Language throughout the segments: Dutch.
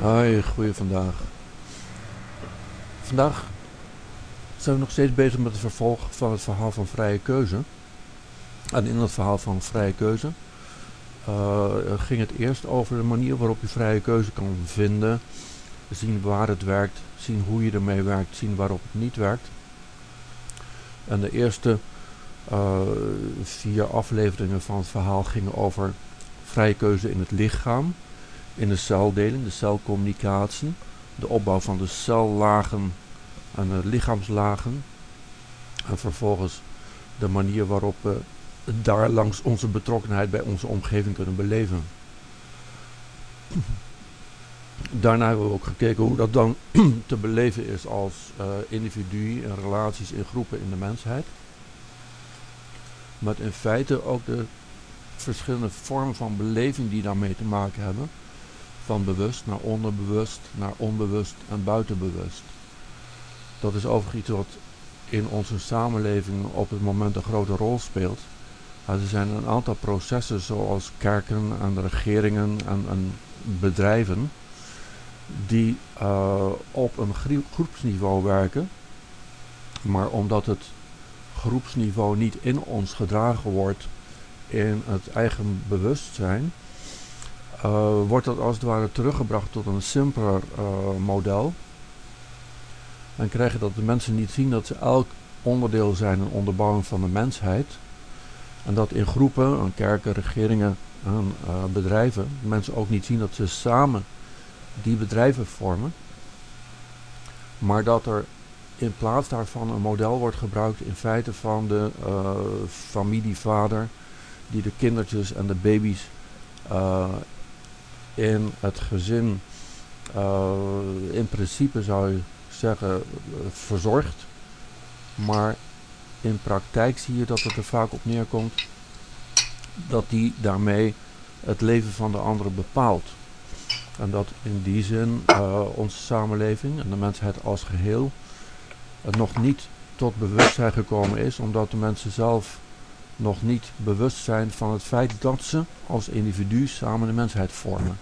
Hoi, goeie vandaag. Vandaag zijn we nog steeds bezig met het vervolg van het verhaal van vrije keuze. En in dat verhaal van vrije keuze ging het eerst over de manier waarop je vrije keuze kan vinden. Zien waar het werkt, zien hoe je ermee werkt, zien waarop het niet werkt. En de eerste 4 afleveringen van het verhaal gingen over vrije keuze in het lichaam, in de celdeling, de celcommunicatie, de opbouw van de cellagen en de lichaamslagen. En vervolgens de manier waarop we daar langs onze betrokkenheid bij onze omgeving kunnen beleven. Daarna hebben we ook gekeken hoe dat dan te beleven is als individuen en relaties in groepen in de mensheid. Met in feite ook de verschillende vormen van beleving die daarmee te maken hebben. Van bewust naar onderbewust, naar onbewust en buitenbewust. Dat is overigens iets wat in onze samenleving op het moment een grote rol speelt. Er zijn een aantal processen zoals kerken en regeringen en bedrijven die op een groepsniveau werken. Maar omdat het groepsniveau niet in ons gedragen wordt in het eigen bewustzijn, wordt dat als het ware teruggebracht tot een simpeler model. En krijgen dat de mensen niet zien dat ze elk onderdeel zijn en onderbouwing van de mensheid. En dat in groepen, aan kerken, regeringen en bedrijven, mensen ook niet zien dat ze samen die bedrijven vormen. Maar dat er in plaats daarvan een model wordt gebruikt in feite van de familievader die de kindertjes en de baby's in het gezin in principe zou je zeggen verzorgt. Maar in praktijk zie je dat het er vaak op neerkomt dat die daarmee het leven van de anderen bepaalt. En dat in die zin onze samenleving en de mensheid als geheel nog niet tot bewustzijn gekomen is, omdat de mensen zelf nog niet bewust zijn van het feit dat ze als individu samen de mensheid vormen.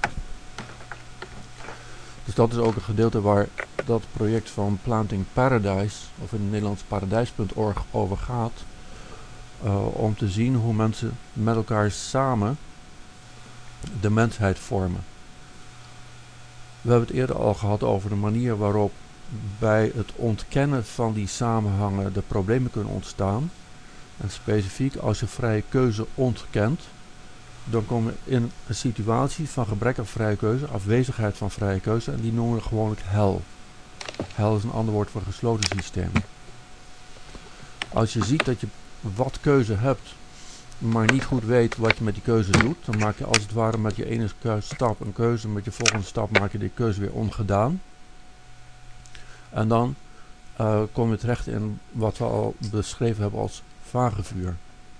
Dus dat is ook een gedeelte waar dat project van Planting Paradise, of in het Nederlands paradijs.org, over gaat. Om te zien hoe mensen met elkaar samen de mensheid vormen. We hebben het eerder al gehad over de manier waarop bij het ontkennen van die samenhangen de problemen kunnen ontstaan. En specifiek als je vrije keuze ontkent, dan kom je in een situatie van gebrek aan vrije keuze, afwezigheid van vrije keuze, en die noemen we gewoonlijk hel. Hel is een ander woord voor gesloten systeem. Als je ziet dat je wat keuze hebt, maar niet goed weet wat je met die keuze doet, dan maak je als het ware met je ene stap een keuze, met je volgende stap maak je die keuze weer ongedaan. En dan kom je terecht in wat we al beschreven hebben als vagevuur.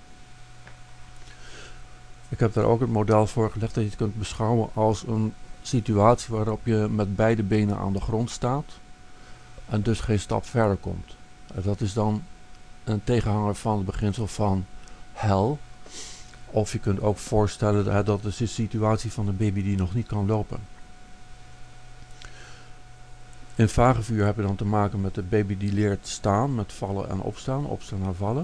Ik heb daar ook het model voor gelegd dat je het kunt beschouwen als een situatie waarop je met beide benen aan de grond staat en dus geen stap verder komt. Dat is dan een tegenhanger van het beginsel van hel. Of je kunt ook voorstellen dat is de situatie van een baby die nog niet kan lopen. In vagevuur heb je dan te maken met de baby die leert staan, met vallen en opstaan en vallen.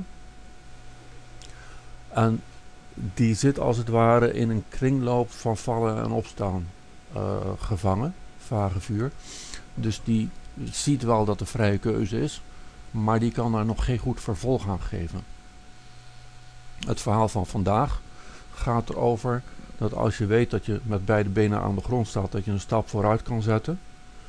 En die zit als het ware in een kringloop van vallen en opstaan gevangen, vagevuur. Dus die ziet wel dat er vrije keuze is, maar die kan daar nog geen goed vervolg aan geven. Het verhaal van vandaag gaat erover dat als je weet dat je met beide benen aan de grond staat, dat je een stap vooruit kan zetten.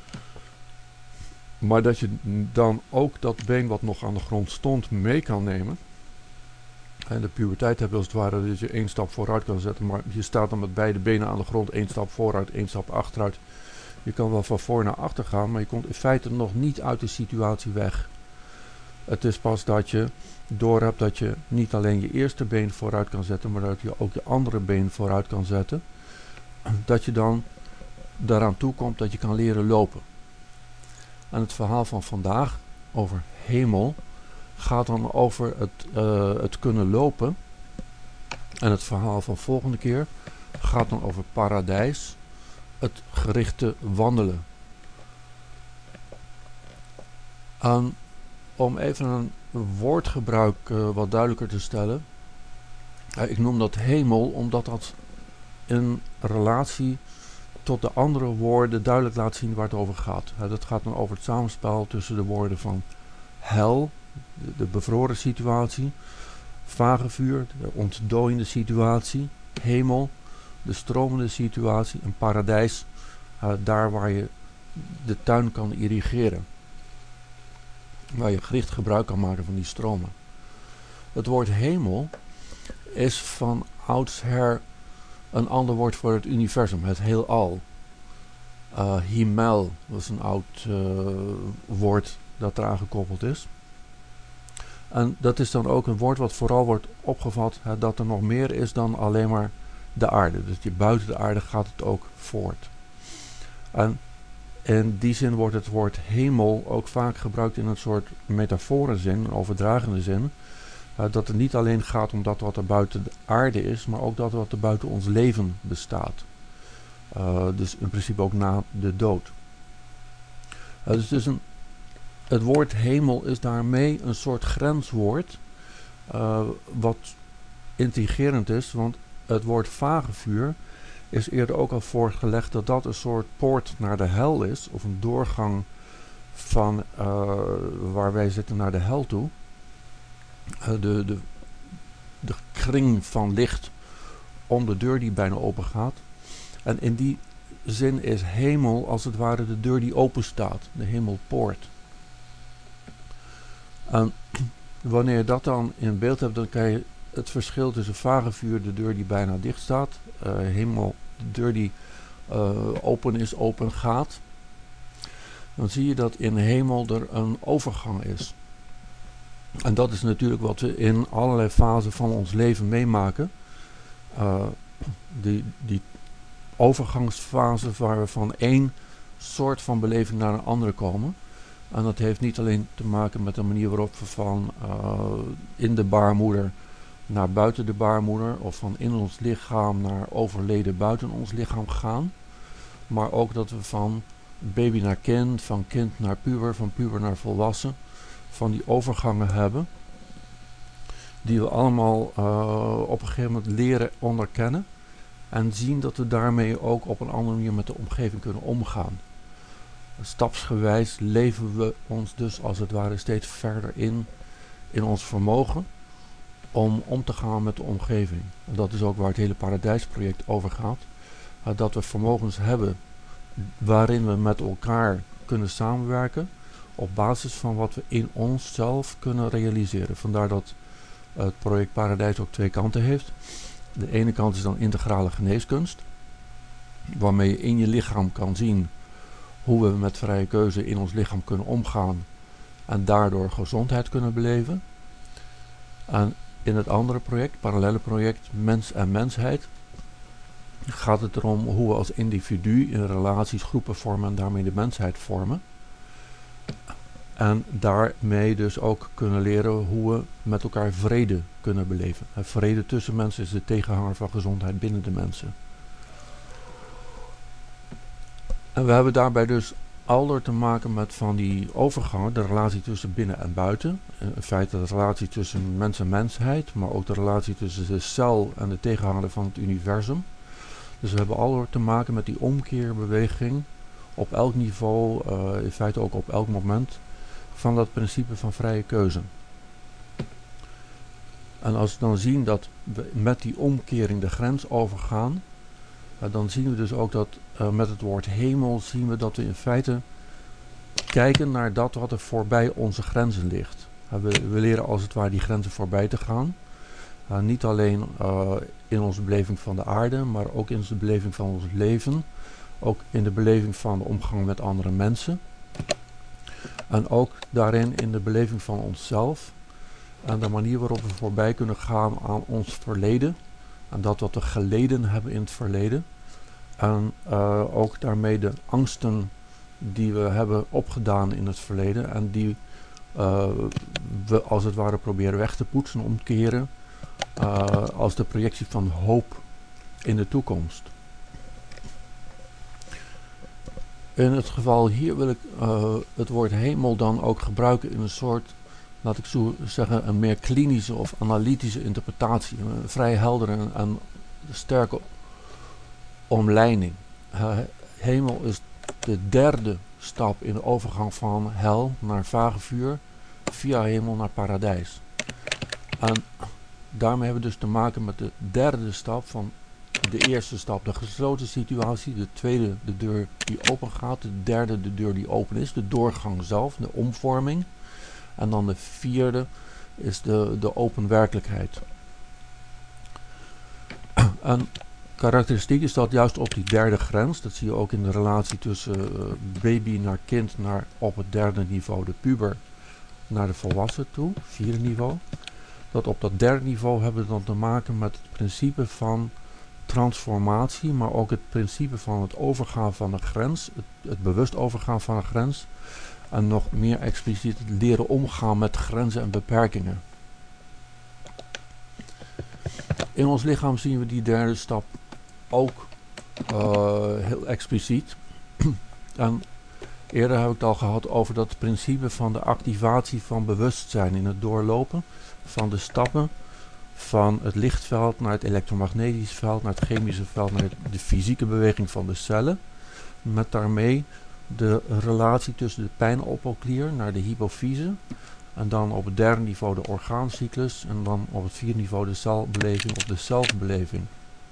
Maar dat je dan ook dat been wat nog aan de grond stond mee kan nemen. En de puberteit heb je als het ware dat je 1 stap vooruit kan zetten, maar je staat dan met beide benen aan de grond, 1 stap vooruit, 1 stap achteruit. Je kan wel van voor naar achter gaan, maar je komt in feite nog niet uit de situatie weg. Het is pas dat je doorhebt dat je niet alleen je eerste been vooruit kan zetten, maar dat je ook je andere been vooruit kan zetten. Dat je dan daaraan toe komt dat je kan leren lopen. En het verhaal van vandaag over hemel gaat dan over het kunnen lopen. En het verhaal van volgende keer gaat dan over paradijs. het gerichte wandelen. Om even een woordgebruik wat duidelijker te stellen. Ik noem dat hemel omdat dat in relatie tot de andere woorden duidelijk laat zien waar het over gaat. Dat gaat dan over het samenspel tussen de woorden van hel, de bevroren situatie, vagevuur, de ontdooiende situatie, hemel, de stromende situatie en paradijs, daar waar je de tuin kan irrigeren. Waar je gericht gebruik kan maken van die stromen. Het woord hemel is van oudsher een ander woord voor het universum, het heelal. Himmel, dat is een oud woord dat eraan gekoppeld is. En dat is dan ook een woord wat vooral wordt opgevat dat er nog meer is dan alleen maar de aarde. Dus buiten de aarde gaat het ook voort. En in die zin wordt het woord hemel ook vaak gebruikt in een soort metaforenzin, een overdragende zin. Dat het niet alleen gaat om dat wat er buiten de aarde is, maar ook dat wat er buiten ons leven bestaat. Dus in principe ook na de dood. Het woord hemel is daarmee een soort grenswoord, wat intrigerend is, want het woord vagevuur is eerder ook al voorgelegd dat dat een soort poort naar de hel is, of een doorgang van waar wij zitten naar de hel toe. De kring van licht om de deur die bijna open gaat. En in die zin is hemel als het ware de deur die open staat, de hemelpoort. En wanneer je dat dan in beeld hebt, dan kan je het verschil tussen vagevuur, de deur die bijna dicht staat, hemel, de deur die open is, open gaat. Dan zie je dat in hemel er een overgang is. En dat is natuurlijk wat we in allerlei fasen van ons leven meemaken. Die overgangsfase waar we van één soort van beleving naar een andere komen. En dat heeft niet alleen te maken met de manier waarop we van in de baarmoeder naar buiten de baarmoeder, of van in ons lichaam naar overleden buiten ons lichaam gaan. Maar ook dat we van baby naar kind, van kind naar puber, van puber naar volwassen, van die overgangen hebben, die we allemaal op een gegeven moment leren onderkennen en zien dat we daarmee ook op een andere manier met de omgeving kunnen omgaan. Stapsgewijs leven we ons dus als het ware steeds verder in ons vermogen om te gaan met de omgeving. En dat is ook waar het hele Paradijsproject over gaat. Dat we vermogens hebben waarin we met elkaar kunnen samenwerken op basis van wat we in onszelf kunnen realiseren. Vandaar dat het project Paradijs ook twee kanten heeft. De ene kant is dan integrale geneeskunst, waarmee je in je lichaam kan zien hoe we met vrije keuze in ons lichaam kunnen omgaan en daardoor gezondheid kunnen beleven. En in het andere project, parallele project Mens en Mensheid, gaat het erom hoe we als individu in relaties groepen vormen en daarmee de mensheid vormen. En daarmee dus ook kunnen leren hoe we met elkaar vrede kunnen beleven. Vrede tussen mensen is de tegenhanger van gezondheid binnen de mensen. En we hebben daarbij dus aldoor te maken met van die overgangen, de relatie tussen binnen en buiten. In feite de relatie tussen mens en mensheid, maar ook de relatie tussen de cel en de tegenhanger van het universum. Dus we hebben aldoor te maken met die omkeerbeweging op elk niveau, in feite ook op elk moment, van dat principe van vrije keuze. En als we dan zien dat we met die omkering de grens overgaan, dan zien we dus ook dat met het woord hemel zien we dat we in feite kijken naar dat wat er voorbij onze grenzen ligt. We leren als het ware die grenzen voorbij te gaan. Niet alleen in onze beleving van de aarde, maar ook in onze beleving van ons leven. Ook in de beleving van de omgang met andere mensen. En ook daarin in de beleving van onszelf. En de manier waarop we voorbij kunnen gaan aan ons verleden. En dat wat we geleden hebben in het verleden. En ook daarmee de angsten die we hebben opgedaan in het verleden. En die we als het ware proberen weg te poetsen, omkeren. Als de projectie van hoop in de toekomst. In het geval hier wil ik het woord hemel dan ook gebruiken in een soort, laat ik zo zeggen, een meer klinische of analytische interpretatie. Een vrij heldere en sterke omlijning. Hemel is de derde stap in de overgang van hel naar vagevuur, via hemel naar paradijs. En daarmee hebben we dus te maken met de derde stap van de eerste stap, de gesloten situatie. De tweede, de deur die open gaat. De derde, de deur die open is. De doorgang zelf, de omvorming. En dan de vierde is de open werkelijkheid. En karakteristiek is dat juist op die derde grens. Dat zie je ook in de relatie tussen baby naar kind naar op het derde niveau, de puber, naar de volwassen toe, vierde niveau. Dat op dat derde niveau hebben we dan te maken met het principe van transformatie, maar ook het principe van het overgaan van een grens, het bewust overgaan van een grens en nog meer expliciet het leren omgaan met grenzen en beperkingen. In ons lichaam zien we die derde stap ook heel expliciet. En eerder heb ik het al gehad over dat principe van de activatie van bewustzijn in het doorlopen van de stappen van het lichtveld naar het elektromagnetisch veld, naar het chemische veld, naar de fysieke beweging van de cellen. Met daarmee de relatie tussen de pijnoppelklier naar de hypofyse. En dan op het derde niveau de orgaancyclus. En dan op het vierde niveau de celbeleving of de zelfbeleving.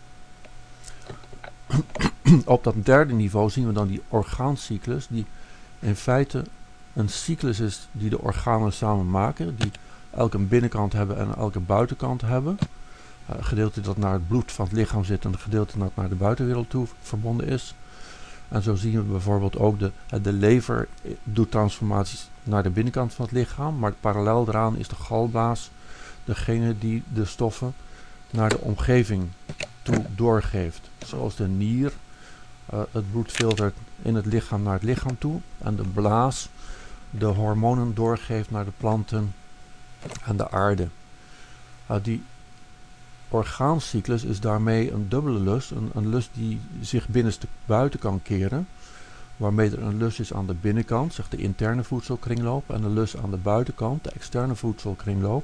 Op dat derde niveau zien we dan die orgaancyclus, die in feite een cyclus is die de organen samen maken, die elke een binnenkant hebben en elke buitenkant hebben. Een gedeelte dat naar het bloed van het lichaam zit en een gedeelte dat naar de buitenwereld toe verbonden is. En zo zien we bijvoorbeeld ook de lever doet transformaties naar de binnenkant van het lichaam, maar parallel daaraan is de galblaas degene die de stoffen naar de omgeving toe doorgeeft. Zoals de nier het bloed filtert in het lichaam naar het lichaam toe en de blaas de hormonen doorgeeft naar de planten en de aarde. Die orgaancyclus is daarmee een dubbele lus, een lus die zich binnenste buiten kan keren, waarmee er een lus is aan de binnenkant, zeg de interne voedselkringloop, en een lus aan de buitenkant, de externe voedselkringloop.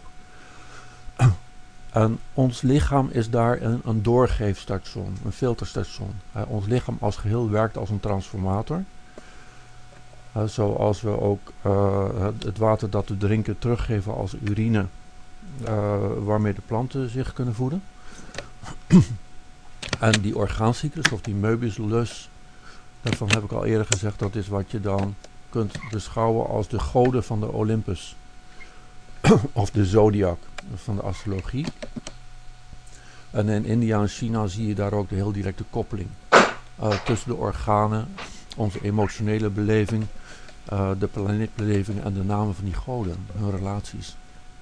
En ons lichaam is daar een doorgeefstation, een filterstation. Ons lichaam als geheel werkt als een transformator. Zoals we ook het water dat we drinken teruggeven als urine, waarmee de planten zich kunnen voeden. En die orgaancyclus of die Möbiuslus, daarvan heb ik al eerder gezegd, dat is wat je dan kunt beschouwen als de goden van de Olympus. Of de zodiac van de astrologie. En in India en China zie je daar ook de heel directe koppeling tussen de organen, onze emotionele beleving, de planeetbeleving en de namen van die goden, hun relaties.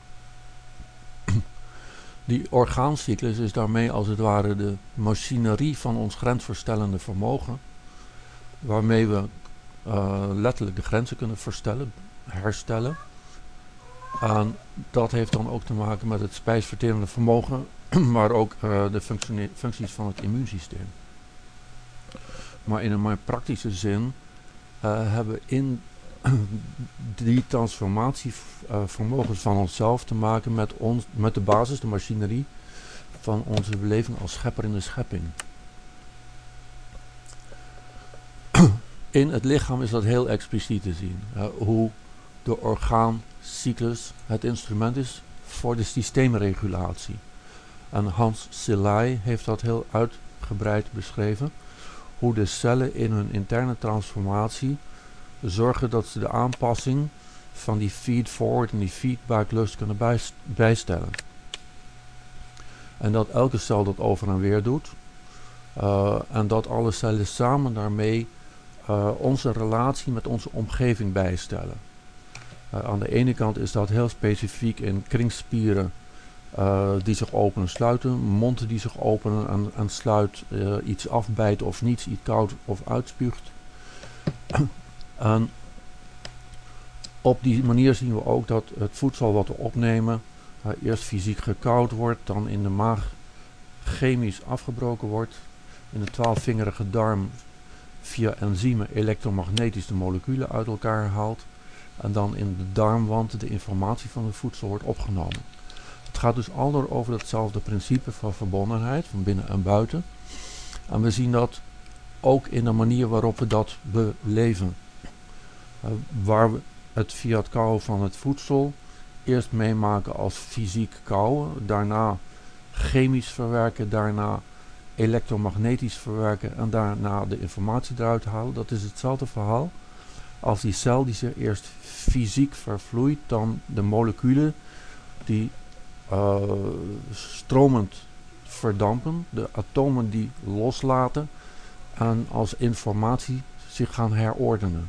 Die orgaancyclus is daarmee als het ware de machinerie van ons grensverstellende vermogen, waarmee we letterlijk de grenzen kunnen herstellen. En dat heeft dan ook te maken met het spijsverterende vermogen, maar ook de functies van het immuunsysteem. Maar in een meer praktische zin hebben we in die transformatievermogens van onszelf te maken met de basis, de machinerie van onze beleving als schepper in de schepping. In het lichaam is dat heel expliciet te zien. Hoe de orgaancyclus het instrument is voor de systeemregulatie. En Hans Selye heeft dat heel uitgebreid beschreven. Hoe de cellen in hun interne transformatie zorgen dat ze de aanpassing van die feed-forward en die feedback-lust kunnen bijstellen. En dat elke cel dat over en weer doet. En dat alle cellen samen daarmee onze relatie met onze omgeving bijstellen. Aan de ene kant is dat heel specifiek in kringspieren die zich openen en sluiten, monden die zich openen en sluiten, iets afbijten of niets, iets koud of uitspuugt. En op die manier zien we ook dat het voedsel wat we opnemen eerst fysiek gekoud wordt, dan in de maag chemisch afgebroken wordt, in de 12-vingerige darm via enzymen elektromagnetisch de moleculen uit elkaar haalt en dan in de darmwand de informatie van het voedsel wordt opgenomen. Het gaat dus altijd over hetzelfde principe van verbondenheid, van binnen en buiten. En we zien dat ook in de manier waarop we dat beleven. Waar we het via het kauwen van het voedsel eerst meemaken als fysiek kauwen, daarna chemisch verwerken, daarna elektromagnetisch verwerken en daarna de informatie eruit halen. Dat is hetzelfde verhaal als die cel die zich eerst fysiek vervloeit, dan de moleculen die stromend verdampen, de atomen die loslaten en als informatie zich gaan herordenen.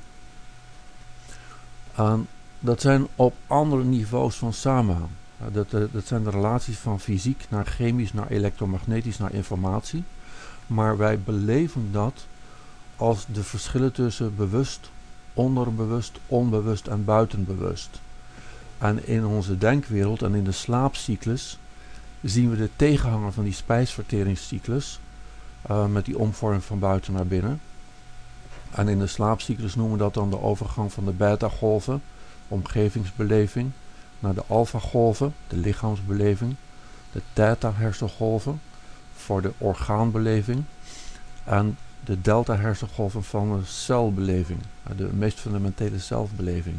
En dat zijn op andere niveaus van samenhang. Dat zijn de relaties van fysiek naar chemisch, naar elektromagnetisch, naar informatie. Maar wij beleven dat als de verschillen tussen bewust, onderbewust, onbewust en buitenbewust. En in onze denkwereld en in de slaapcyclus zien we de tegenhanger van die spijsverteringscyclus met die omvorming van buiten naar binnen. En in de slaapcyclus noemen we dat dan de overgang van de beta-golven, omgevingsbeleving, naar de alpha-golven, de lichaamsbeleving, de theta-hersengolven voor de orgaanbeleving en de delta-hersengolven van de celbeleving, de meest fundamentele zelfbeleving.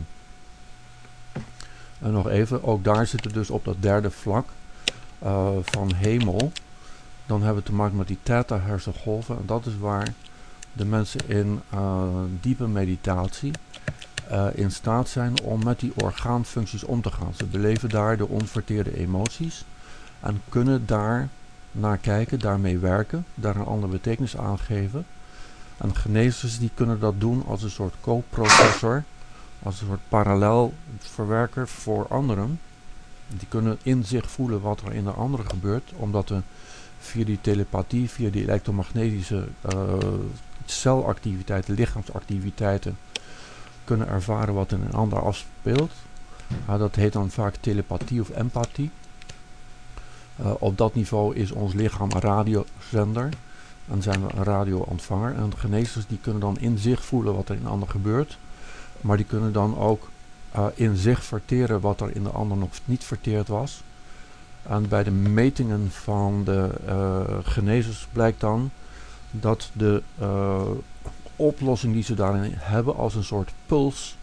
En nog even, ook daar zitten dus op dat derde vlak van hemel, dan hebben we te maken met die theta-hersengolven en dat is waar de mensen in diepe meditatie in staat zijn om met die orgaanfuncties om te gaan. Ze beleven daar de onverteerde emoties en kunnen daar naar kijken, daarmee werken, daar een andere betekenis aan geven. En genezers die kunnen dat doen als een soort co-processor, als een soort parallel verwerker voor anderen. Die kunnen in zich voelen wat er in de andere gebeurt, omdat er via die telepathie, via die elektromagnetische celactiviteiten, lichaamsactiviteiten, kunnen ervaren wat in een ander afspeelt. Dat heet dan vaak telepathie of empathie. Op dat niveau is ons lichaam een radiozender en zijn we een radioontvanger. En de genezers die kunnen dan in zich voelen wat er in een ander gebeurt, maar die kunnen dan ook in zich verteren wat er in de ander nog niet verteerd was. En bij de metingen van de genezers blijkt dan dat de oplossing die ze daarin hebben als een soort puls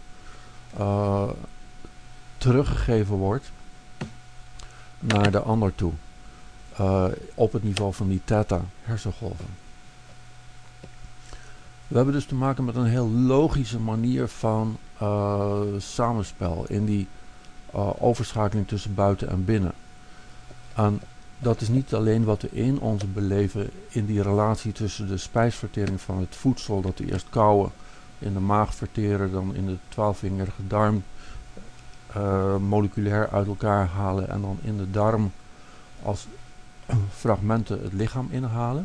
teruggegeven wordt naar de ander toe. Op het niveau van die theta hersengolven. We hebben dus te maken met een heel logische manier van samenspel in die overschakeling tussen buiten en binnen. En dat is niet alleen wat we in ons beleven in die relatie tussen de spijsvertering van het voedsel dat we eerst kauwen, in de maag verteren, dan in de 12-vingerige darm moleculair uit elkaar halen en dan in de darm als fragmenten het lichaam inhalen.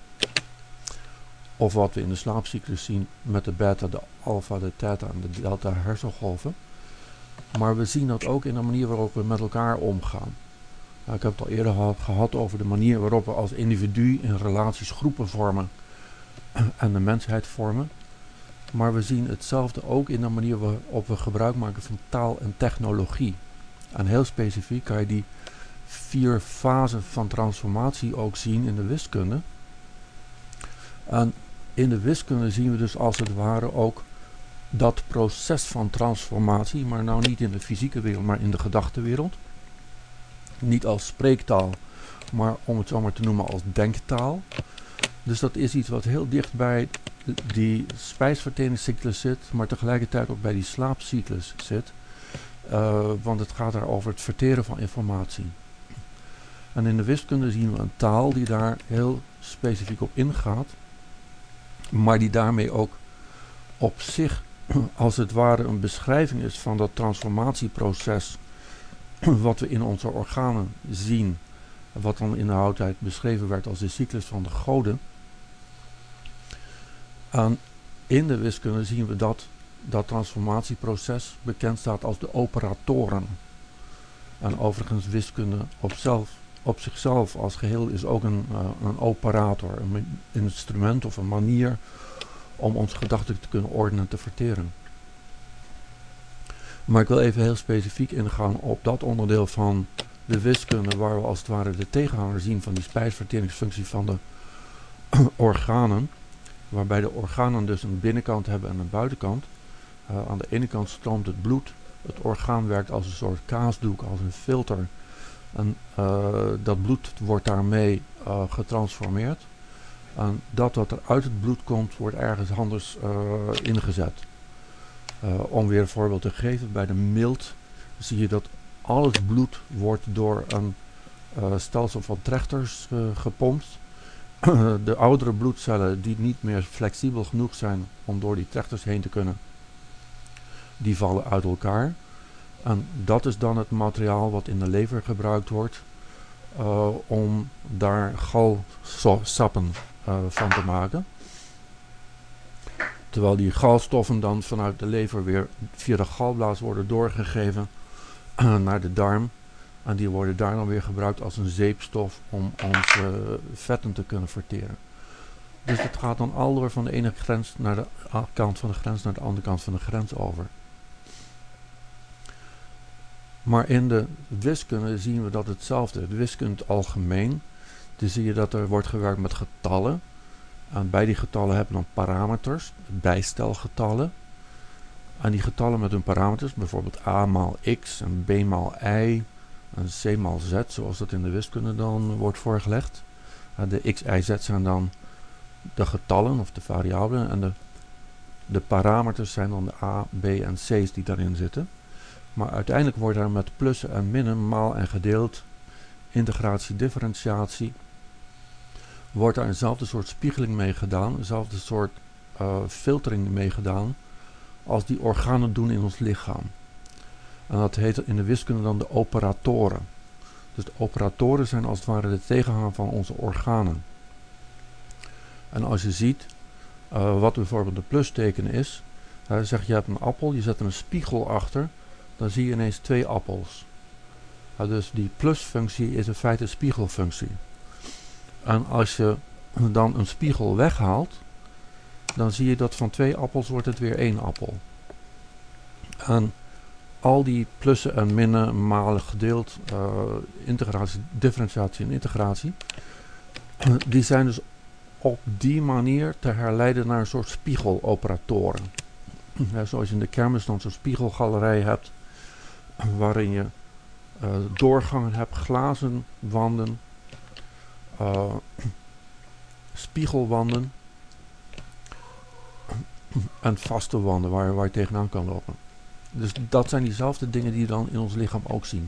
Of wat we in de slaapcyclus zien met de beta, de alpha, de theta en de delta hersengolven. Maar we zien dat ook in de manier waarop we met elkaar omgaan. Ik heb het al eerder gehad over de manier waarop we als individu in relaties groepen vormen en de mensheid vormen. Maar we zien hetzelfde ook in de manier waarop we gebruik maken van taal en technologie. En heel specifiek kan je die 4 fasen van transformatie ook zien in de wiskunde. En in de wiskunde zien we dus als het ware ook dat proces van transformatie, maar nou niet in de fysieke wereld, maar in de gedachtenwereld. Niet als spreektaal, maar om het zo maar te noemen als denktaal. Dus dat is iets wat heel dicht bij die spijsverteringscyclus zit, maar tegelijkertijd ook bij die slaapcyclus zit. Want het gaat daar over het verteren van informatie. En in de wiskunde zien we een taal die daar heel specifiek op ingaat, maar die daarmee ook op zich als het ware een beschrijving is van dat transformatieproces wat we in onze organen zien, wat dan in de oudheid beschreven werd als de cyclus van de goden. En in de wiskunde zien we dat dat transformatieproces bekend staat als de operatoren. En overigens wiskunde op zichzelf als geheel is ook een operator, een instrument of een manier om onze gedachten te kunnen ordenen en te verteren. Maar ik wil even heel specifiek ingaan op dat onderdeel van de wiskunde waar we als het ware de tegenhanger zien van die spijsverteringsfunctie van de organen. Waarbij de organen dus een binnenkant hebben en een buitenkant. Aan de ene kant stroomt het bloed. Het orgaan werkt als een soort kaasdoek, als een filter. En dat bloed wordt daarmee getransformeerd. En dat wat er uit het bloed komt, wordt ergens anders ingezet. Om weer een voorbeeld te geven, bij de milt zie je dat al het bloed wordt door een stelsel van trechters gepompt. De oudere bloedcellen die niet meer flexibel genoeg zijn om door die trechters heen te kunnen, die vallen uit elkaar. En dat is dan het materiaal wat in de lever gebruikt wordt om daar galsappen van te maken. Terwijl die galstoffen dan vanuit de lever weer via de galblaas worden doorgegeven naar de darm. En die worden daar dan weer gebruikt als een zeepstof om onze vetten te kunnen verteren. Dus het gaat dan al door van de ene grens naar de kant van de grens naar de andere kant van de grens over. Maar in de wiskunde zien we dat hetzelfde. De wiskunde in het algemeen. Dan zie je dat er wordt gewerkt met getallen. En bij die getallen hebben we dan parameters, bijstelgetallen. En die getallen met hun parameters, bijvoorbeeld a maal x en b maal y en c maal z, zoals dat in de wiskunde dan wordt voorgelegd. De x, y, z zijn dan de getallen of de variabelen en de parameters zijn dan de a, b en c's die daarin zitten. Maar uiteindelijk wordt daar met plussen en minnen, maal en gedeeld, integratie, differentiatie, wordt daar eenzelfde soort spiegeling mee gedaan, eenzelfde soort filtering mee gedaan als die organen doen in ons lichaam. En dat heet in de wiskunde dan de operatoren. Dus de operatoren zijn als het ware de tegenhanger van onze organen. En als je ziet wat bijvoorbeeld de plusteken is, zeg je hebt een appel, je zet er een spiegel achter, dan zie je ineens twee appels. Dus die plusfunctie is in feite een spiegelfunctie. En als je dan een spiegel weghaalt, dan zie je dat van twee appels wordt het weer één appel. En al die plussen en minnen, malen, gedeeld, integratie, differentiatie en integratie, die zijn dus op die manier te herleiden naar een soort spiegeloperatoren. Zoals je in de kermis dan zo'n spiegelgalerij hebt, waarin je doorgangen hebt, glazen wanden, spiegelwanden en vaste wanden waar je tegenaan kan lopen. Dus dat zijn diezelfde dingen die je dan in ons lichaam ook zien.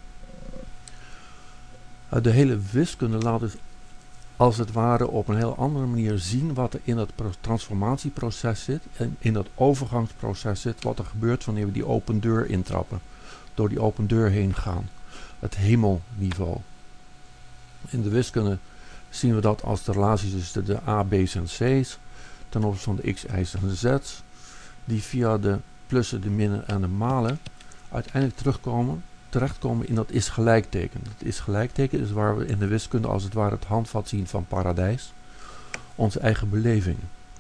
De hele wiskunde laat dus als het ware op een heel andere manier zien wat er in dat transformatieproces zit en in dat overgangsproces zit, wat er gebeurt wanneer we die open deur intrappen, door die open deur heen gaan. Het hemelniveau. In de wiskunde zien we dat als de relaties tussen de a, b's en c's ten opzichte van de x, y''s en z's, die via de plussen, de minnen en de malen uiteindelijk terechtkomen in dat is gelijkteken. Het is gelijkteken is waar we in de wiskunde als het ware het handvat zien van paradijs, onze eigen beleving.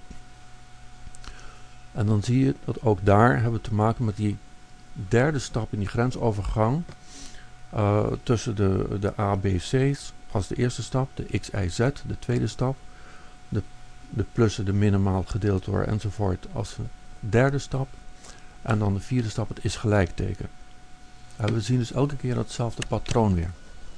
En dan zie je dat ook daar hebben we te maken met die derde stap in die grensovergang tussen de A, B, C's als de eerste stap, de X, Y, Z, de tweede stap, de plussen, de minnen, maal gedeeld door enzovoort als de derde stap en dan de vierde stap, het is gelijkteken. We zien dus elke keer hetzelfde patroon weer.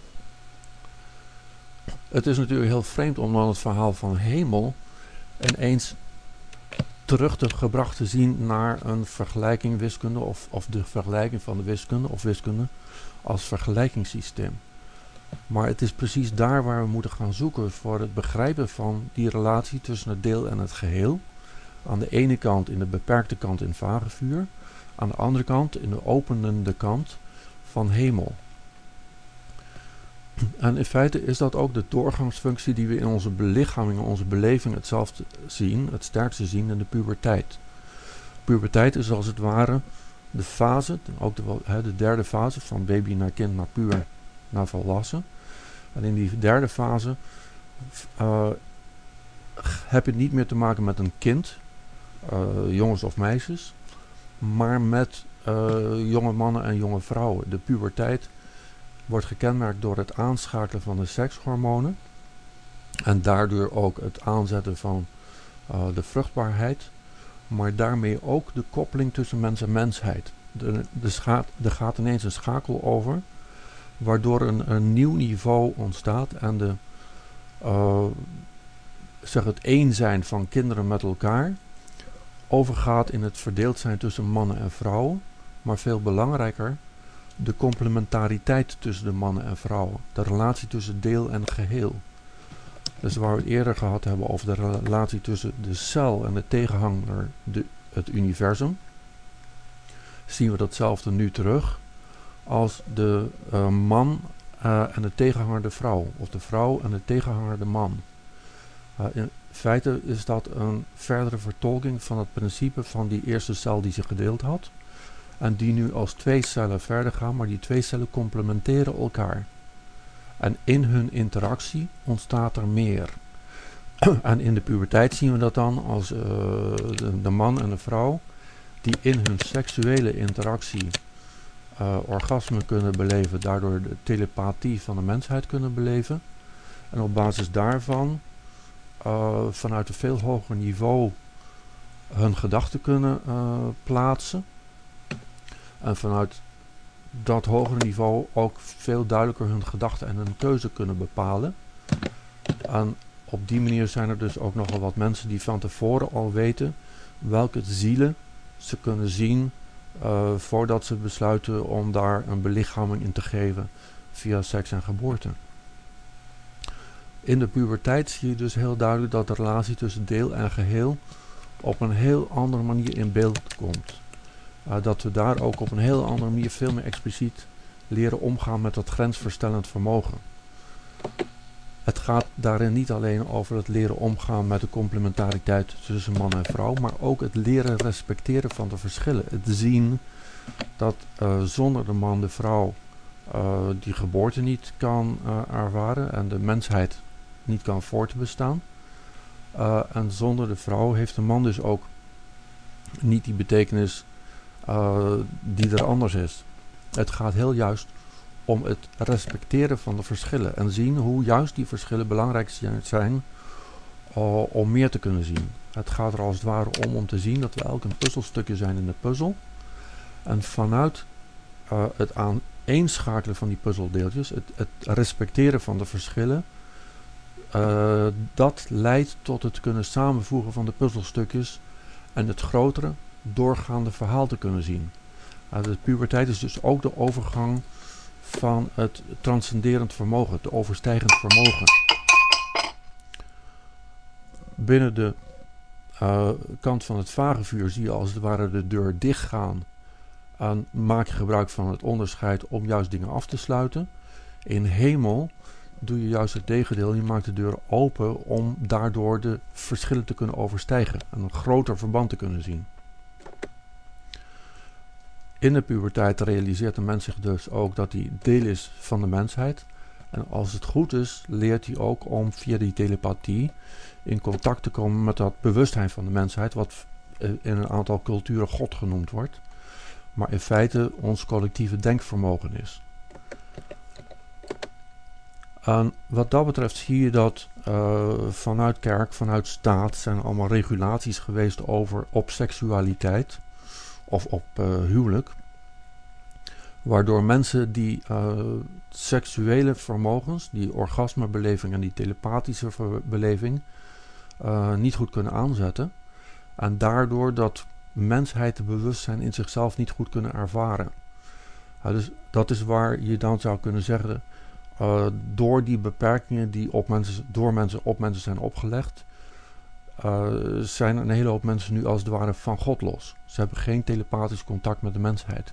Het is natuurlijk heel vreemd om dan het verhaal van hemel ineens gebracht te zien naar een vergelijking wiskunde of de vergelijking van de wiskunde of wiskunde als vergelijkingssysteem. Maar het is precies daar waar we moeten gaan zoeken voor het begrijpen van die relatie tussen het deel en het geheel. Aan de ene kant in de beperkte kant in vagevuur, aan de andere kant in de openende kant van hemel. En in feite is dat ook de doorgangsfunctie die we in onze belichaming, onze beleving hetzelfde zien, het sterkste zien in de puberteit. Puberteit is als het ware de fase, ook de derde fase van baby naar kind naar puber naar volwassen. En in die derde fase heb je niet meer te maken met een kind, jongens of meisjes, maar met jonge mannen en jonge vrouwen. De puberteit wordt gekenmerkt door het aanschakelen van de sekshormonen en daardoor ook het aanzetten van de vruchtbaarheid, maar daarmee ook de koppeling tussen mens en mensheid. Er gaat ineens een schakel over, waardoor een nieuw niveau ontstaat en het één zijn van kinderen met elkaar overgaat in het verdeeld zijn tussen mannen en vrouwen, maar veel belangrijker, de complementariteit tussen de mannen en vrouwen, de relatie tussen deel en geheel. Dus waar we het eerder gehad hebben over de relatie tussen de cel en de tegenhanger, het universum, zien we datzelfde nu terug als de man en de tegenhanger de vrouw, of de vrouw en de tegenhanger de man. In feite is dat een verdere vertolking van het principe van die eerste cel die zich gedeeld had, en die nu als twee cellen verder gaan, maar die twee cellen complementeren elkaar. En in hun interactie ontstaat er meer. En in de puberteit zien we dat dan als de man en de vrouw die in hun seksuele interactie orgasme kunnen beleven, daardoor de telepathie van de mensheid kunnen beleven. En op basis daarvan vanuit een veel hoger niveau hun gedachten kunnen plaatsen. En vanuit dat hogere niveau ook veel duidelijker hun gedachten en hun keuze kunnen bepalen. En op die manier zijn er dus ook nogal wat mensen die van tevoren al weten welke zielen ze kunnen zien voordat ze besluiten om daar een belichaming in te geven via seks en geboorte. In de puberteit zie je dus heel duidelijk dat de relatie tussen deel en geheel op een heel andere manier in beeld komt. Dat we daar ook op een heel andere manier veel meer expliciet leren omgaan met dat grensverstellend vermogen. Het gaat daarin niet alleen over het leren omgaan met de complementariteit tussen man en vrouw, maar ook het leren respecteren van de verschillen. Het zien dat zonder de man de vrouw die geboorte niet kan ervaren en de mensheid niet kan voortbestaan. En zonder de vrouw heeft de man dus ook niet die betekenis die er anders is. Het gaat heel juist om het respecteren van de verschillen en zien hoe juist die verschillen belangrijk zijn om meer te kunnen zien. Het gaat er als het ware om te zien dat we elk een puzzelstukje zijn in de puzzel. En vanuit het aaneenschakelen van die puzzeldeeltjes, het respecteren van de verschillen, dat leidt tot het kunnen samenvoegen van de puzzelstukjes en het grotere, doorgaande verhaal te kunnen zien. De puberteit is dus ook de overgang van het transcenderend vermogen, het overstijgend vermogen. Binnen de kant van het vagevuur zie je als het ware de deur dichtgaan en maak je gebruik van het onderscheid om juist dingen af te sluiten. In hemel doe je juist het tegendeel, je maakt de deur open om daardoor de verschillen te kunnen overstijgen en een groter verband te kunnen zien. In de puberteit realiseert de mens zich dus ook dat hij deel is van de mensheid. En als het goed is, leert hij ook om via die telepathie in contact te komen met dat bewustzijn van de mensheid, wat in een aantal culturen God genoemd wordt. Maar in feite ons collectieve denkvermogen is. En wat dat betreft zie je dat vanuit kerk, vanuit staat zijn allemaal regulaties geweest op seksualiteit of op huwelijk. Waardoor mensen die seksuele vermogens, die orgasmebeleving en die telepathische beleving niet goed kunnen aanzetten. En daardoor dat mensheidsbewustzijn in zichzelf niet goed kunnen ervaren. Dus dat is waar je dan zou kunnen zeggen, door die beperkingen die door mensen op mensen zijn opgelegd, zijn een hele hoop mensen nu als het ware van God los. Ze hebben geen telepathisch contact met de mensheid.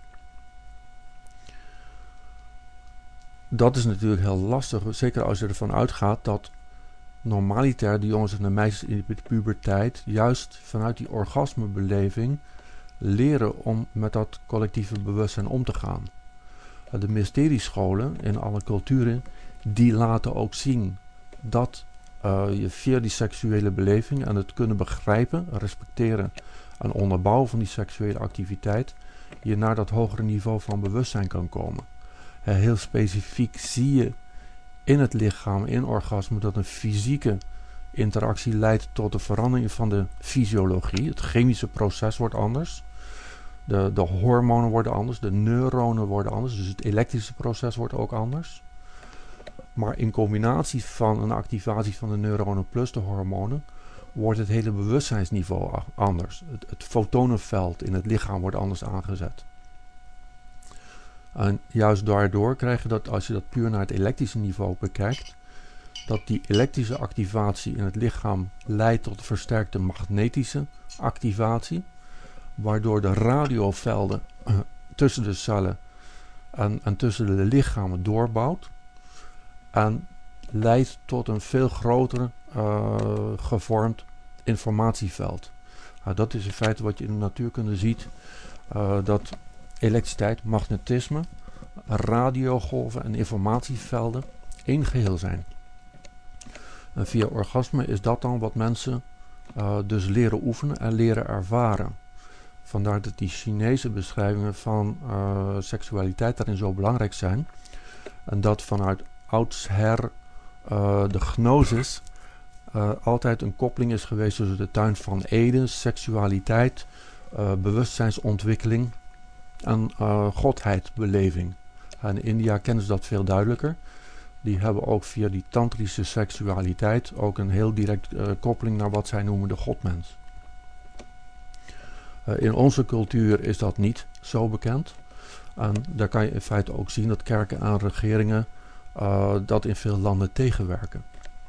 Dat is natuurlijk heel lastig, zeker als je ervan uitgaat dat normaliter de jongens en de meisjes in de puberteit juist vanuit die orgasmebeleving leren om met dat collectieve bewustzijn om te gaan. De mysteriescholen in alle culturen, die laten ook zien dat je via die seksuele beleving en het kunnen begrijpen, respecteren en onderbouwen van die seksuele activiteit je naar dat hogere niveau van bewustzijn kan komen. Heel specifiek zie je in het lichaam, in orgasme, dat een fysieke interactie leidt tot de verandering van de fysiologie. Het chemische proces wordt anders. De hormonen worden anders, de neuronen worden anders, dus het elektrische proces wordt ook anders. Maar in combinatie van een activatie van de neuronen plus de hormonen, wordt het hele bewustzijnsniveau anders. Het fotonenveld in het lichaam wordt anders aangezet. En juist daardoor krijg je dat, als je dat puur naar het elektrische niveau bekijkt, dat die elektrische activatie in het lichaam leidt tot versterkte magnetische activatie, waardoor de radiovelden tussen de cellen en tussen de lichamen doorbouwt en leidt tot een veel groter gevormd informatieveld. Dat is in feite wat je in de natuurkunde ziet, dat elektriciteit, magnetisme, radiogolven en informatievelden één geheel zijn. En via orgasme is dat dan wat mensen dus leren oefenen en leren ervaren. Vandaar dat die Chinese beschrijvingen van seksualiteit daarin zo belangrijk zijn. En dat vanuit oudsher de gnosis altijd een koppeling is geweest tussen de tuin van Eden, seksualiteit, bewustzijnsontwikkeling en godheidbeleving. En in India kennen ze dat veel duidelijker. Die hebben ook via die tantrische seksualiteit ook een heel direct koppeling naar wat zij noemen de godmens. In onze cultuur is dat niet zo bekend. En daar kan je in feite ook zien dat kerken en regeringen dat in veel landen tegenwerken.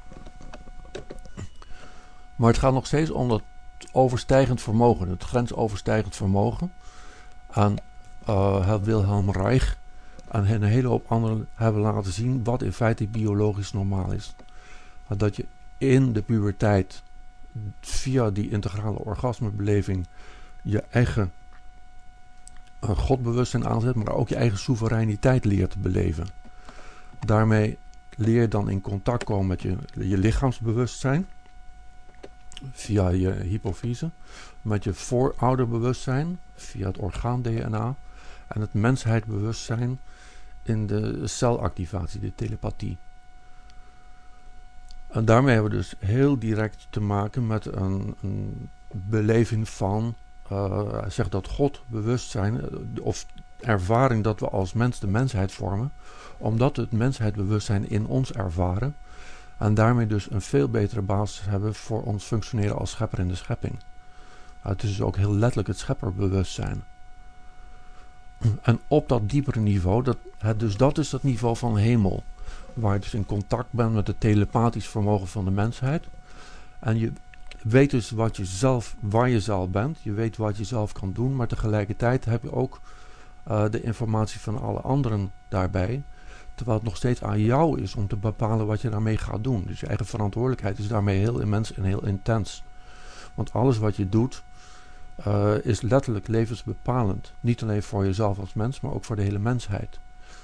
Maar het gaat nog steeds om dat overstijgend vermogen, het grensoverstijgend vermogen. En Wilhelm Reich en een hele hoop anderen hebben laten zien wat in feite biologisch normaal is. Dat je in de puberteit via die integrale orgasmebeleving je eigen godbewustzijn aanzet, maar ook je eigen soevereiniteit leert te beleven. Daarmee leer je dan in contact komen met je lichaamsbewustzijn via je hypofyse, met je voorouderbewustzijn via het orgaan-DNA en het mensheidbewustzijn in de celactivatie, de telepathie. En daarmee hebben we dus heel direct te maken met een beleving van zeg dat God bewustzijn of ervaring dat we als mens de mensheid vormen, omdat we het mensheidbewustzijn in ons ervaren en daarmee dus een veel betere basis hebben voor ons functioneren als schepper in de schepping. Het is dus ook heel letterlijk het schepperbewustzijn. En op dat diepere niveau, dat is dat niveau van hemel, waar je dus in contact bent met het telepathisch vermogen van de mensheid. En je weet dus waar je zelf bent, je weet wat je zelf kan doen, maar tegelijkertijd heb je ook de informatie van alle anderen daarbij. Terwijl het nog steeds aan jou is om te bepalen wat je daarmee gaat doen. Dus je eigen verantwoordelijkheid is daarmee heel immens en heel intens. Want alles wat je doet is letterlijk levensbepalend. Niet alleen voor jezelf als mens, maar ook voor de hele mensheid.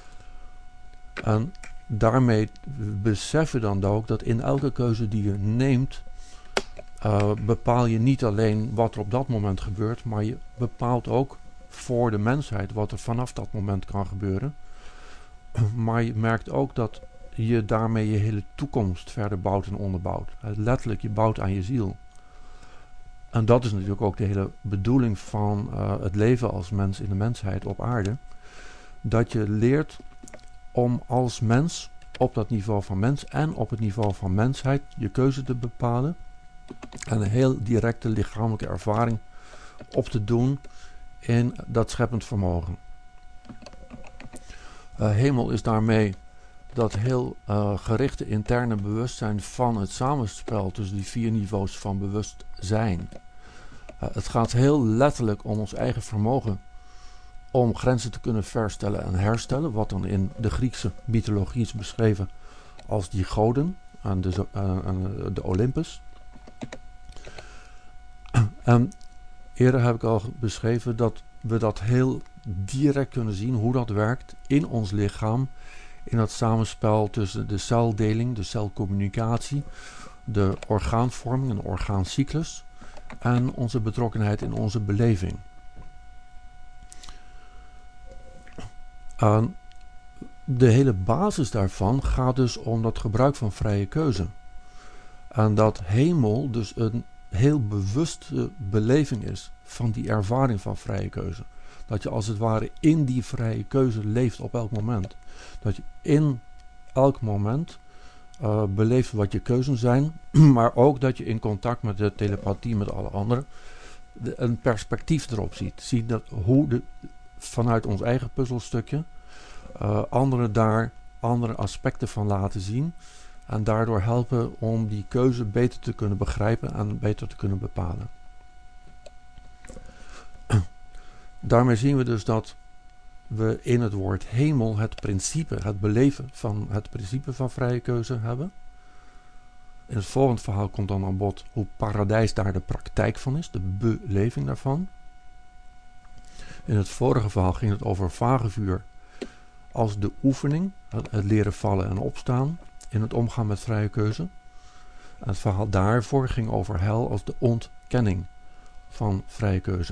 En daarmee besef je dan ook dat in elke keuze die je neemt, bepaal je niet alleen wat er op dat moment gebeurt, maar je bepaalt ook voor de mensheid wat er vanaf dat moment kan gebeuren. Maar je merkt ook dat je daarmee je hele toekomst verder bouwt en onderbouwt. Letterlijk, je bouwt aan je ziel. En dat is natuurlijk ook de hele bedoeling van het leven als mens in de mensheid op aarde. Dat je leert om als mens op dat niveau van mens en op het niveau van mensheid je keuze te bepalen. En een heel directe lichamelijke ervaring op te doen in dat scheppend vermogen. Hemel is daarmee dat heel gerichte interne bewustzijn van het samenspel tussen die 4 niveaus van bewustzijn. Het gaat heel letterlijk om ons eigen vermogen om grenzen te kunnen verstellen en herstellen, wat dan in de Griekse mythologie is beschreven als die goden aan de Olympus. En eerder heb ik al beschreven dat we dat heel direct kunnen zien, hoe dat werkt in ons lichaam, in dat samenspel tussen de celdeling, de celcommunicatie, de orgaanvorming en de orgaancyclus en onze betrokkenheid in onze beleving. De hele basis daarvan gaat dus om dat gebruik van vrije keuze. En dat hemel dus een heel bewuste beleving is van die ervaring van vrije keuze. Dat je als het ware in die vrije keuze leeft op elk moment. Dat je in elk moment beleeft wat je keuzes zijn, maar ook dat je in contact met de telepathie met alle anderen een perspectief erop ziet. Zie dat hoe vanuit ons eigen puzzelstukje anderen daar andere aspecten van laten zien en daardoor helpen om die keuze beter te kunnen begrijpen en beter te kunnen bepalen. Daarmee zien we dus dat we in het woord hemel het beleven van het principe van vrije keuze hebben. In het volgende verhaal komt dan aan bod hoe paradijs daar de praktijk van is, de beleving daarvan. In het vorige verhaal ging het over vagevuur als de oefening, het leren vallen en opstaan in het omgaan met vrije keuze. En het verhaal daarvoor ging over hel als de ontkenning van vrije keuze.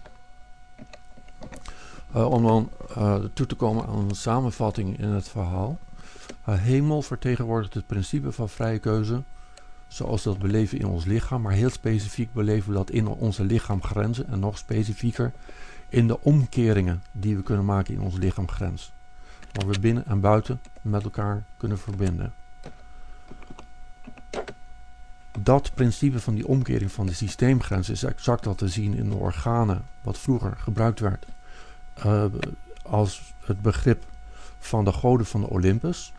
Om dan toe te komen aan een samenvatting in het verhaal. Hemel vertegenwoordigt het principe van vrije keuze, zoals we dat beleven in ons lichaam, maar heel specifiek beleven we dat in onze lichaamgrenzen en nog specifieker in de omkeringen die we kunnen maken in onze lichaamgrens. Waar we binnen en buiten met elkaar kunnen verbinden. Dat principe van die omkering van de systeemgrens is exact wat te zien in de organen, wat vroeger gebruikt werd als het begrip van de goden van de Olympus.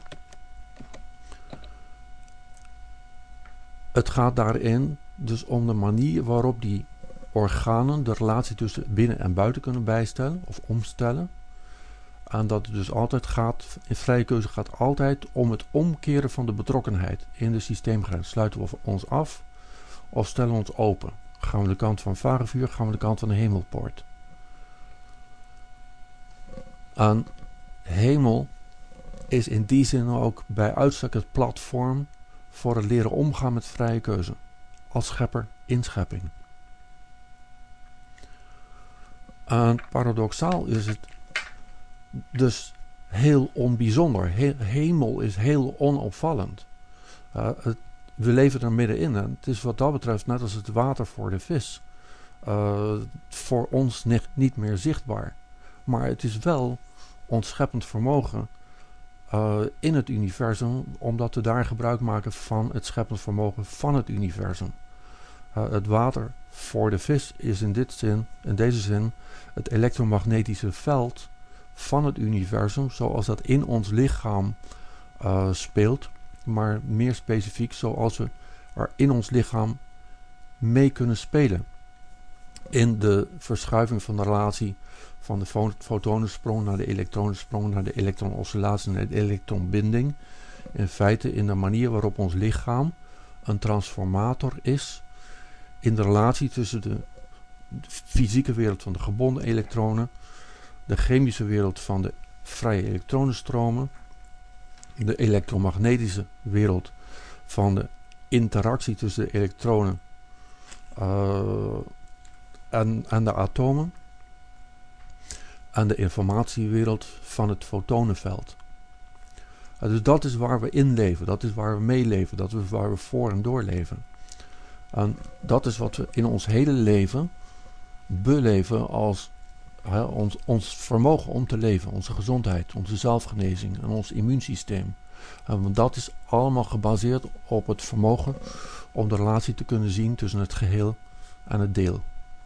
Het gaat daarin dus om de manier waarop die organen de relatie tussen binnen en buiten kunnen bijstellen of omstellen. En dat het dus altijd gaat, in vrije keuze gaat altijd om het omkeren van de betrokkenheid in de systeemgrens. Sluiten we ons af of stellen we ons open? Gaan we de kant van vagevuur, gaan we de kant van de hemelpoort? En hemel is in die zin ook bij uitstek het platform voor het leren omgaan met vrije keuze. Als schepper in schepping. En paradoxaal is het dus heel onbijzonder. Hemel is heel onopvallend. We leven er middenin. En het is wat dat betreft net als het water voor de vis. Voor ons niet meer zichtbaar. Maar het is wel ons scheppend vermogen in het universum, omdat we daar gebruik maken van het scheppend vermogen van het universum. Het water voor de vis is in deze zin het elektromagnetische veld van het universum, zoals dat in ons lichaam speelt, maar meer specifiek zoals we er in ons lichaam mee kunnen spelen. In de verschuiving van de relatie van de fotonensprong naar de elektronensprong, naar de elektronoscillatie, naar de elektronbinding. In feite in de manier waarop ons lichaam een transformator is in de relatie tussen de fysieke wereld van de gebonden elektronen, de chemische wereld van de vrije elektronenstromen, de elektromagnetische wereld van de interactie tussen de elektronen en de atomen, en de informatiewereld van het fotonenveld. Dus dat is waar we in leven, dat is waar we mee leven, dat is waar we voor en door leven. En dat is wat we in ons hele leven beleven als ons vermogen om te leven, onze gezondheid, onze zelfgenezing en ons immuunsysteem. Want dat is allemaal gebaseerd op het vermogen om de relatie te kunnen zien tussen het geheel en het deel.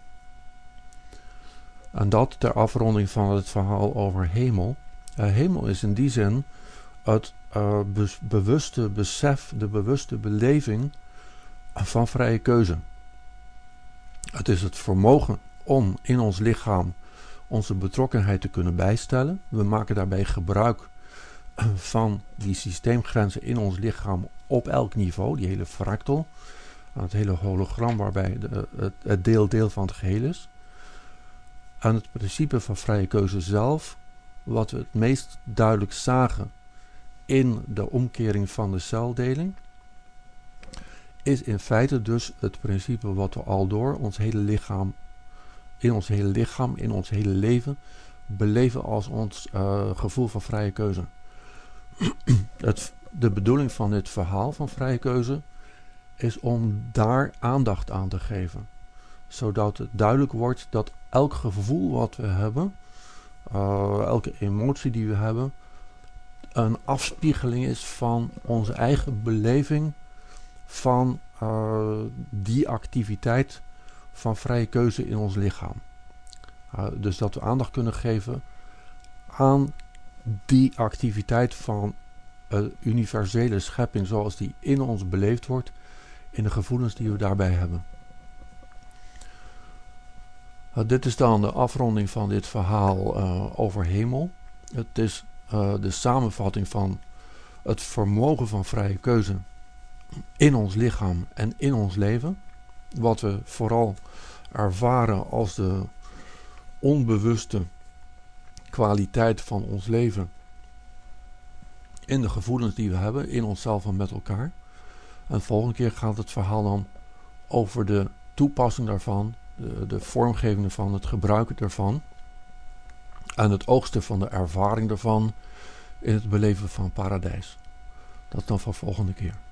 En dat ter afronding van het verhaal over hemel. Hemel is in die zin het bewuste besef, de bewuste beleving van vrije keuze. Het is het vermogen om in ons lichaam onze betrokkenheid te kunnen bijstellen. We maken daarbij gebruik van die systeemgrenzen in ons lichaam op elk niveau, die hele fractal, het hele hologram waarbij het deel van het geheel is. En het principe van vrije keuze zelf, wat we het meest duidelijk zagen in de omkering van de celdeling, is in feite dus het principe wat we al door in ons hele lichaam, in ons hele leven beleven als ons gevoel van vrije keuze. De bedoeling van dit verhaal van vrije keuze is om daar aandacht aan te geven. Zodat het duidelijk wordt dat elk gevoel wat we hebben, elke emotie die we hebben, een afspiegeling is van onze eigen beleving van die activiteit van vrije keuze in ons lichaam. Dus dat we aandacht kunnen geven aan die activiteit van universele schepping zoals die in ons beleefd wordt, in de gevoelens die we daarbij hebben. Dit is dan de afronding van dit verhaal over hemel. Het is de samenvatting van het vermogen van vrije keuze in ons lichaam en in ons leven. Wat we vooral ervaren als de onbewuste kwaliteit van ons leven in de gevoelens die we hebben in onszelf en met elkaar. En de volgende keer gaat het verhaal dan over de toepassing daarvan, de vormgeving ervan, het gebruiken ervan en het oogsten van de ervaring daarvan in het beleven van paradijs. Dat dan voor volgende keer.